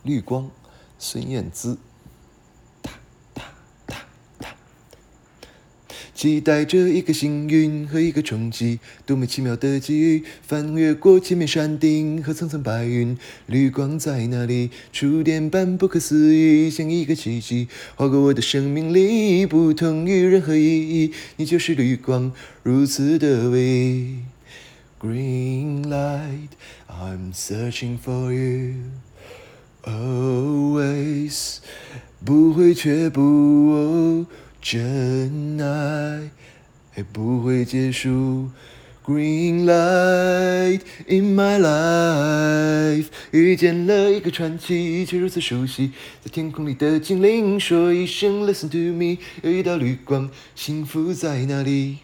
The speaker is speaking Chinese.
绿光，孙燕姿。期待着一个幸运和一个冲击，多么奇妙的际遇，翻越过千面山顶和层层白云，绿光在哪里？触电般不可思议，像一个奇迹，划过我的生命里，不同于任何意义，你就是绿光，如此的唯一。Green light, I'm searching for you, always 不会却步，真爱不会结束。Green light in my life， 遇见了一个传奇，却如此熟悉。在天空里的精灵说一声 Listen to me， 有一道绿光，幸福在哪里？